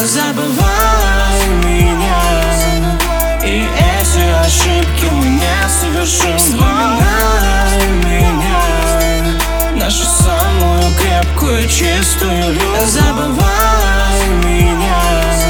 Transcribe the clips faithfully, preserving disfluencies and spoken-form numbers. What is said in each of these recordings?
забывай меня, и эти ошибки мы не совершим. Вспоминай меня, нашу самую крепкую, чистую любовь. Забывай меня,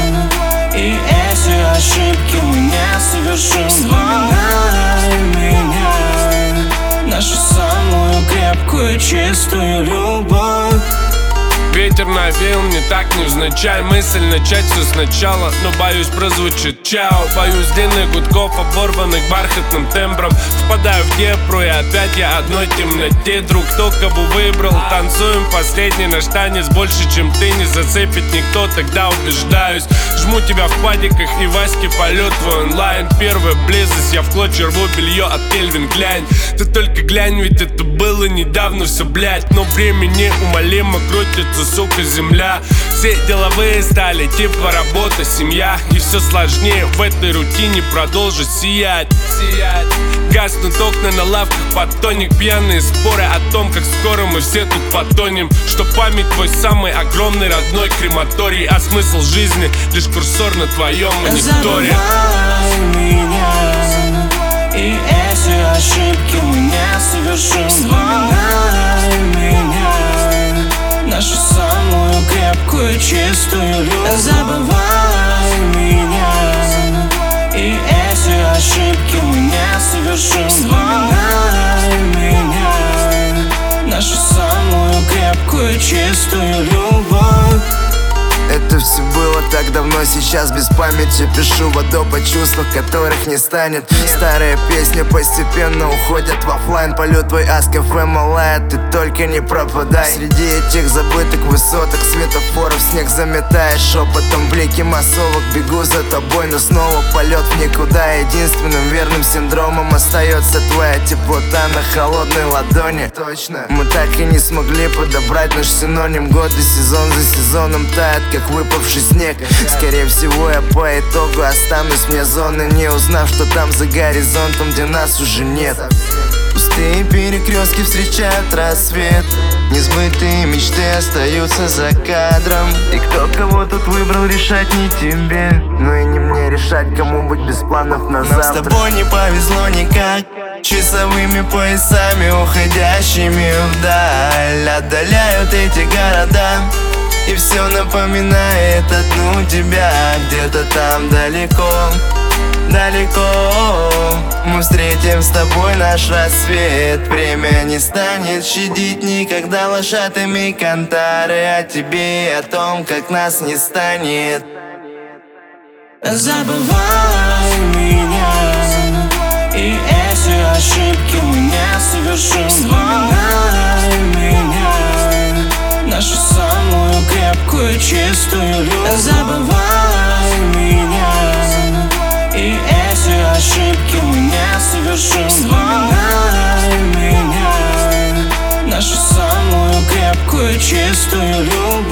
и эти ошибки мы не совершим. Вспоминай меня, нашу самую крепкую, чистую любовь. Ветер навеял мне так невзначай мысль начать все сначала, но боюсь прозвучит чао. Боюсь длинных гудков, оборванных бархатным тембром. Впадаю в депру и опять я одной темноте. Друг, кто кого выбрал, танцуем последний наш танец. Больше чем ты не зацепит никто, тогда убеждаюсь. Жму тебя в падиках и Ваське полет твой онлайн. Первая близость, я в клочья рву белье от Кельвин Кляйн. Ты только глянь, ведь это было недавно все, блять. Но время неумолимо крутится, сука, земля. Все деловые стали, типа работа, семья. И все сложнее в этой рутине продолжить сиять, сиять. Гаснут окна на лавках, подтоник. Пьяные споры о том, как скоро мы все тут потонем. Что память твой самый огромный родной крематорий, а смысл жизни лишь курсор на твоем мониторе. Забывай меня, и эти ошибки мы не совершим. Вспоминай меня, нашу самую крепкую, чистую любовь. Забывай меня, и эти ошибки мы не совершим. Вспоминай меня, нашу самую крепкую, чистую любовь. Это все было так давно, сейчас без памяти пишу водопад чувств, которых не станет. Старые песни постепенно уходят в оффлайн. Полет твой АСК-ФМ малая, ты только не пропадай. Среди этих забытых высоток, светофоров снег заметаешь. Шепотом блики массовок, бегу за тобой, но снова полет в никуда. Единственным верным синдромом остается твоя теплота на холодной ладони. Точно, мы так и не смогли подобрать наш синоним. Годы сезон за сезоном тает, как выпавший снег. Скорее всего я по итогу останусь вне зоны, не узнав, что там за горизонтом, где нас уже нет. Пустые перекрестки встречают рассвет, несбытые мечты остаются за кадром. И кто кого тут выбрал, решать не тебе, но и не мне решать, кому быть без планов на завтра. Нам с тобой не повезло никак, часовыми поясами, уходящими вдаль. Отдаляют эти города, и все напоминает одну тебя. Где-то там далеко, далеко мы встретим с тобой наш рассвет. Время не станет щадить никогда лошадами кантары о тебе и о том, как нас не станет. Забывай меня, и эти ошибки мы не совершим. Вспоминай меня, нашу самую крепкую, чистую любовь. Забывай меня, и эти ошибки мы не совершим. Вспоминай меня, нашу самую крепкую, чистую любовь.